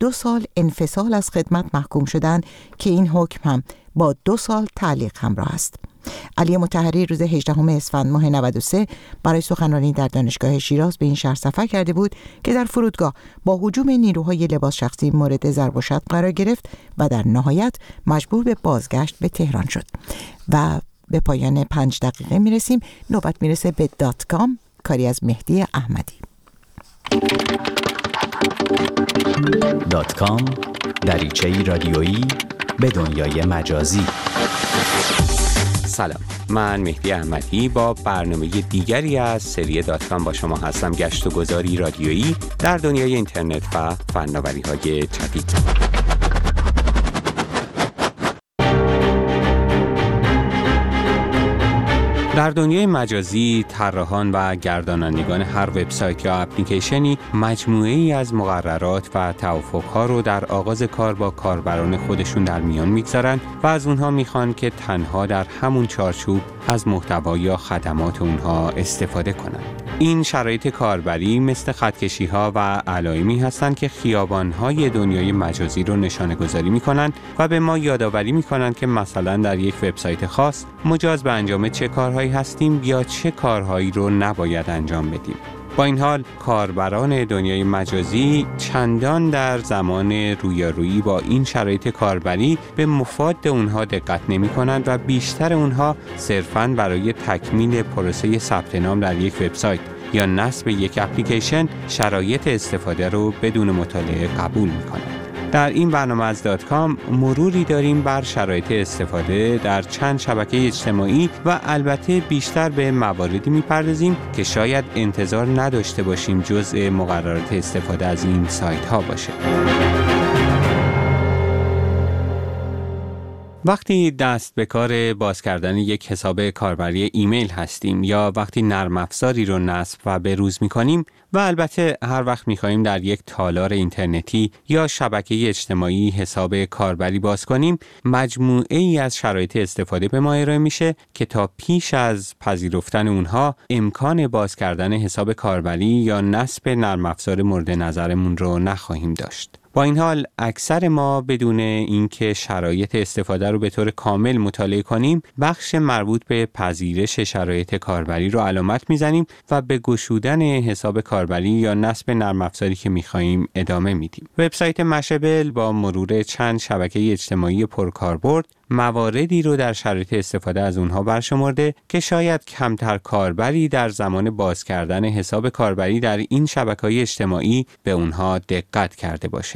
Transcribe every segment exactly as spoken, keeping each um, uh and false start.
دو سال انفصال از خدمت محکوم شدند که این حکم هم با دو سال تعلیق همراه است. علی مطهری روز هجدهم اسفند ماه نود و سه برای سخنرانی در دانشگاه شیراز به این شهر سفر کرده بود که در فرودگاه با هجوم نیروهای لباس شخصی مورد ضرب و شتم قرار گرفت و در نهایت مجبور به بازگشت به تهران شد. و به پایان پنج دقیقه میرسیم. نوبت میرسه به دات کام، کاری از مهدی احمدی. دات کام، دریچه‌ای رادیویی به دنیای مجازی. سلام، من مهدی احمدی با برنامه دیگری از سری دات کام با شما هستم. گشت و گذاری رادیویی در دنیای اینترنت و فناوری‌های جدید. در دنیای مجازی، طراحان و گردانندگان هر وبسایت یا اپلیکیشنی مجموعه‌ای از مقررات و توافق‌ها رو در آغاز کار با کاربران خودشون در میان میگذارن و از اونها میخوان که تنها در همون چارچوب از محتوا یا خدمات اونها استفاده کنند. این شرایط کاربری مثل خطکشی‌ها و علائمی هستند که خیابان‌های دنیای مجازی رو نشانه‌گذاری می‌کنند و به ما یادآوری می‌کنند که مثلا در یک وبسایت خاص مجاز به انجام چه کارهایی هستیم یا چه کارهایی رو نباید انجام بدیم. با این حال کاربران دنیای مجازی چندان در زمان رویارویی با این شرایط کاربری به مفاد اونها دقت نمی کنند و بیشتر اونها صرفاً برای تکمیل پروسه ثبت نام در یک وبسایت یا نصب یک اپلیکیشن شرایط استفاده رو بدون مطالعه قبول می کنند. در این برنامه از دات کام مروری داریم بر شرایط استفاده در چند شبکه اجتماعی و البته بیشتر به مواردی میپردازیم که شاید انتظار نداشته باشیم جزء مقررات استفاده از این سایت ها باشه. وقتی دست به کار باز کردن یک حساب کاربری ایمیل هستیم یا وقتی نرم افزاری رو نصب و بروز می‌کنیم و البته هر وقت می‌خوایم در یک تالار اینترنتی یا شبکه اجتماعی حساب کاربری باز کنیم، مجموعه‌ای از شرایط استفاده به ما ارائه میشه که تا پیش از پذیرفتن اونها امکان باز کردن حساب کاربری یا نصب نرم افزار مورد نظرمون رو نخواهیم داشت. با این حال اکثر ما بدون اینکه شرایط استفاده رو به طور کامل مطالعه کنیم، بخش مربوط به پذیرش شرایط کاربری رو علامت میزنیم و به گشودن حساب کاربری یا نصب نرم افزاری که میخواییم ادامه میدیم. وبسایت مشبل با مرور چند شبکه اجتماعی پرکاربرد مواردی رو در شرایط استفاده از اونها برشمرده که شاید کمتر کاربری در زمان باز کردن حساب کاربری در این شبکه‌های اجتماعی به اونها دقت کرده باشه.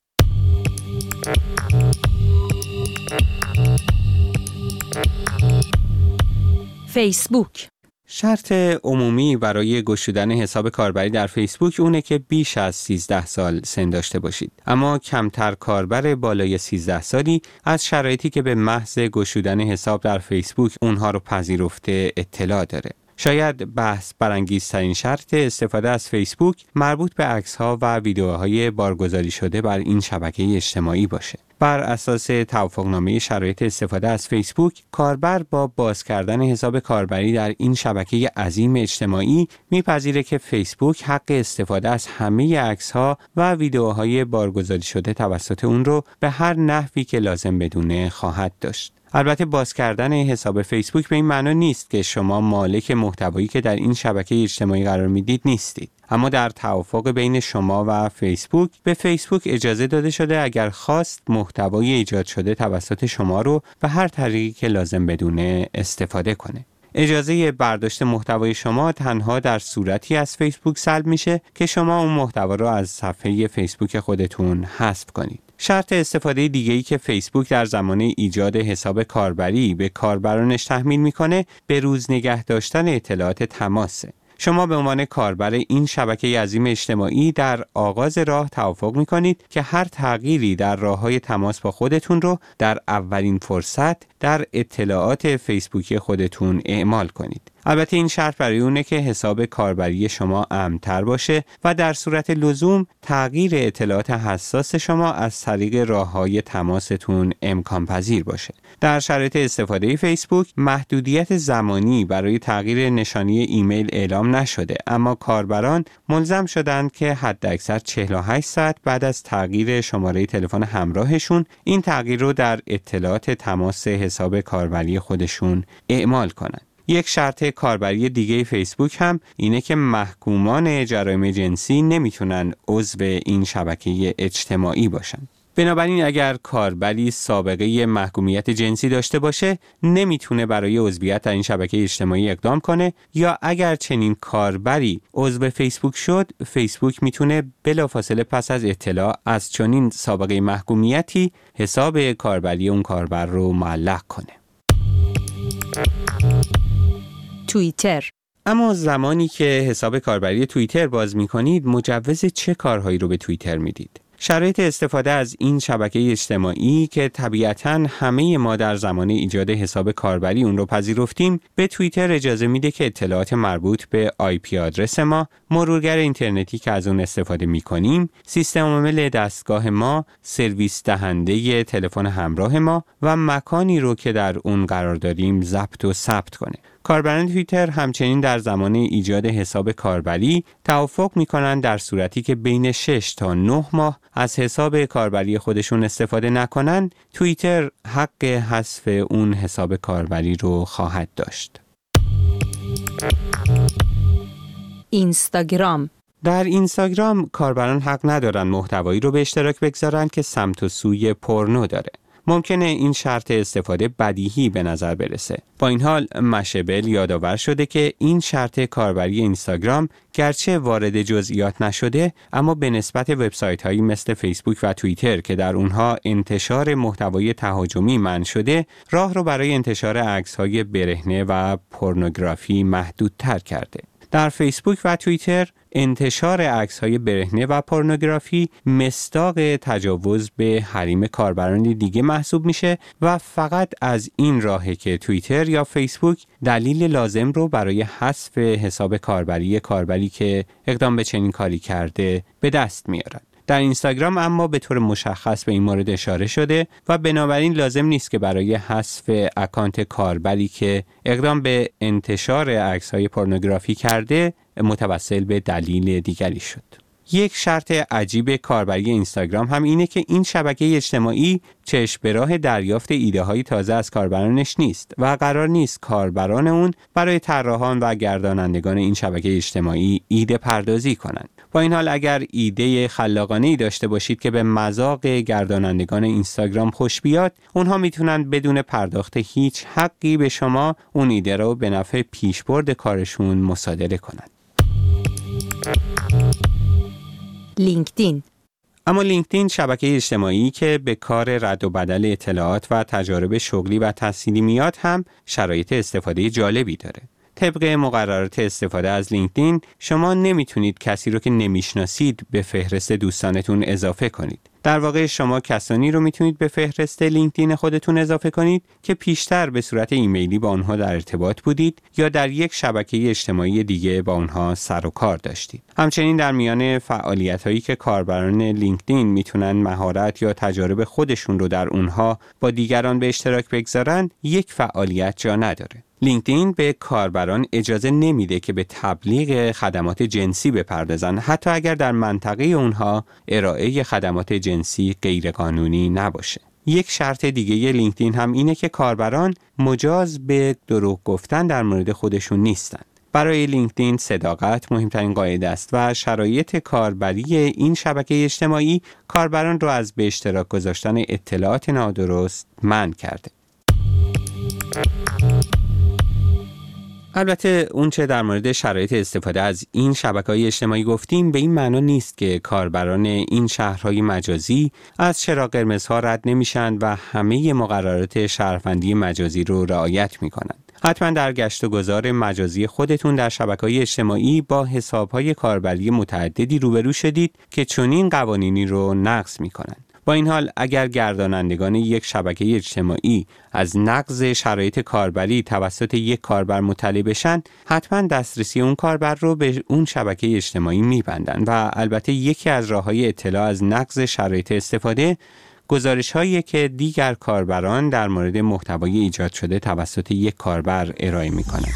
فیسبوک. شرط عمومی برای گشودن حساب کاربری در فیسبوک اونه که بیش از سیزده سال سن داشته باشید. اما کمتر کاربر بالای سیزده سالی از شرایطی که به محض گشودن حساب در فیسبوک اونها رو پذیرفته اطلاع داره. شاید بحث برانگیزترین شرط استفاده از فیسبوک مربوط به عکس‌ها و ویدیوهای بارگذاری شده بر این شبکه اجتماعی باشه. بر اساس توافقنامه شرایط استفاده از فیسبوک، کاربر با باز کردن حساب کاربری در این شبکه عظیم اجتماعی میپذیره که فیسبوک حق استفاده از همه عکس‌ها و ویدیوهای بارگذاری شده توسط اون رو به هر نحوی که لازم بدونه خواهد داشت. البته باز کردن حساب فیسبوک به این معنی نیست که شما مالک محتوایی که در این شبکه اجتماعی قرار میدید نیستید. اما در توافق بین شما و فیسبوک به فیسبوک اجازه داده شده اگر خواست محتوای ایجاد شده توسط شما رو به هر طریقی که لازم بدونه استفاده کنه. اجازه برداشت محتوای شما تنها در صورتی از فیسبوک سلب میشه که شما اون محتوا رو از صفحه فیسبوک خودتون حذف کنید. شرط استفاده دیگه‌ای که فیسبوک در زمان ایجاد حساب کاربری به کاربرانش تحمیل میکنه به روز نگه داشتن اطلاعات تماسه. شما به عنوان کاربر این شبکه عظیم اجتماعی در آغاز راه توافق می‌کنید که هر تغییری در راه‌های تماس با خودتون رو در اولین فرصت در اطلاعات فیسبوکی خودتون اعمال کنید. البته این شرط برای اونه که حساب کاربری شما امن‌تر باشه و در صورت لزوم تغییر اطلاعات حساس شما از طریق راه‌های تماستون امکان پذیر باشه. در شرایط استفاده فیسبوک محدودیت زمانی برای تغییر نشانی ایمیل اعلام نشده، اما کاربران ملزم شدند که حداکثر چهل و هشت ساعت بعد از تغییر شماره تلفن همراهشون این تغییر رو در اطلاعات تماس حساب کاربری خودشون اعمال کنند. یک شرط کاربری دیگه فیسبوک هم اینه که محکومان جرایم جنسی نمیتونن عضو این شبکه اجتماعی باشن. بنابراین اگر کاربری سابقه محکومیت جنسی داشته باشه نمیتونه برای عضویت در این شبکه اجتماعی اقدام کنه، یا اگر چنین کاربری عضو فیسبوک شد، فیسبوک میتونه بلافاصله پس از اطلاع از چنین سابقه محکومیتی حساب کاربری اون کاربر رو معلق کنه. توییتر. اما زمانی که حساب کاربری توییتر باز میکنید مجوز چه کارهایی رو به توییتر میدید؟ شرایط استفاده از این شبکه اجتماعی که طبیعتاً همه ما در زمان ایجاد حساب کاربری اون رو پذیرفتیم، به توییتر اجازه میده که اطلاعات مربوط به آی پی آدرس ما، مرورگر اینترنتی که از اون استفاده میکنیم، سیستم عامل دستگاه ما، سرویس دهنده تلفن همراه ما و مکانی رو که در اون قرار داریم ضبط و ثبت کنه. کاربران توییتر همچنین در زمان ایجاد حساب کاربری توافق میکنن در صورتی که بین شش تا نه ماه از حساب کاربری خودشون استفاده نکنن، توییتر حق حذف اون حساب کاربری رو خواهد داشت. اینستاگرام. در اینستاگرام کاربران حق ندارن محتوایی رو به اشتراک بگذارن که سمت و سوی پورنو داره. ممکنه این شرط استفاده بدیهی به نظر برسه. با این حال مشبل یادآور شده که این شرط کاربری اینستاگرام گرچه وارد جزئیات نشده، اما به نسبت وبسایت‌هایی مثل فیسبوک و توییتر که در اونها انتشار محتوای تهاجمی منع شده، راه رو برای انتشار عکس‌های برهنه و پورنوگرافی محدودتر کرده. در فیسبوک و توییتر انتشار عکس‌های برهنه و پورنوگرافی مصداق تجاوز به حریم کاربران دیگه محسوب میشه و فقط از این راهه که توییتر یا فیسبوک دلیل لازم رو برای حذف حساب کاربری کاربری که اقدام به چنین کاری کرده به دست میارن. در اینستاگرام اما به طور مشخص به این مورد اشاره شده و بنابراین لازم نیست که برای حذف اکانت کاربری که اقدام به انتشار عکس‌های پورنوگرافی کرده متوسل به دلیل دیگری شد. یک شرط عجیب کاربری اینستاگرام هم اینه که این شبکه اجتماعی چشم به راه دریافت ایده‌های تازه از کاربرانش نیست و قرار نیست کاربران اون برای طراحان و گردانندگان این شبکه اجتماعی ایده پردازی کنند. با این حال اگر ایده خلاقانه‌ای داشته باشید که به مذاق گردانندگان اینستاگرام خوش بیاد، اونها میتونن بدون پرداخت هیچ حقی به شما اون ایده رو به نفع پیشبرد کارشون مصادره کنند. لینکدین. اما لینکدین شبکه اجتماعی که به کار رد و بدل اطلاعات و تجارب شغلی و تحصیلی میاد هم شرایط استفاده جالبی داره. طبق مقررات استفاده از لینکدین شما نمیتونید کسی رو که نمیشناسید به فهرست دوستانتون اضافه کنید. در واقع شما کسانی رو میتونید به فهرست لینکدین خودتون اضافه کنید که پیشتر به صورت ایمیلی با اونها در ارتباط بودید یا در یک شبکه اجتماعی دیگه با اونها سر و کار داشتید. همچنین در میان فعالیت‌هایی که کاربران لینکدین میتونن مهارت یا تجارب خودشون رو در اونها با دیگران به اشتراک بگذارن، یک فعالیت جا نداره. لینکدین به کاربران اجازه نمیده که به تبلیغ خدمات جنسی بپردازن، حتی اگر در منطقه اونها ارائه خدمات جنسی غیرقانونی نباشه. یک شرط دیگه لینکدین هم اینه که کاربران مجاز به دروغ گفتن در مورد خودشون نیستن. برای لینکدین صداقت مهمترین قاعده است و شرایط کاربری این شبکه اجتماعی کاربران رو از به اشتراک گذاشتن اطلاعات نادرست منع کرده. البته اون چه در مورد شرایط استفاده از این شبکه‌های اجتماعی گفتیم به این معنا نیست که کاربران این شهرهای مجازی از چراغ قرمزها رد نمیشن و همه مقررات شهروندی مجازی رو رعایت میکنن. حتما در گشت و گذار مجازی خودتون در شبکه‌های اجتماعی با حساب‌های کاربری متعددی روبرو شدید که چنین قوانینی رو نقض میکنن. با این حال اگر گردانندگان یک شبکه اجتماعی از نقض شرایط کاربری توسط یک کاربر مطلع بشن، حتما دسترسی اون کاربر رو به اون شبکه اجتماعی میبندن و البته یکی از راه‌های اطلاع از نقض شرایط استفاده گزارش‌هایی که دیگر کاربران در مورد محتوای ایجاد شده توسط یک کاربر ارائه می‌کنند.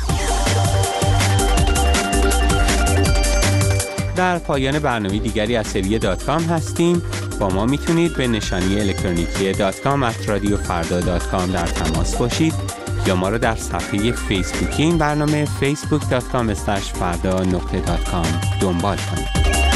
در پایان برنامه دیگری از سری دات کام هستیم. با ما میتونید به نشانی الکترونیکی دات کام ات رادیو فردا دات کام در تماس باشید یا ما را در صفحه فیسبوکی این برنامه فیسبوک دات کام اسلش فردا نقطه دات کام دنبال کنید.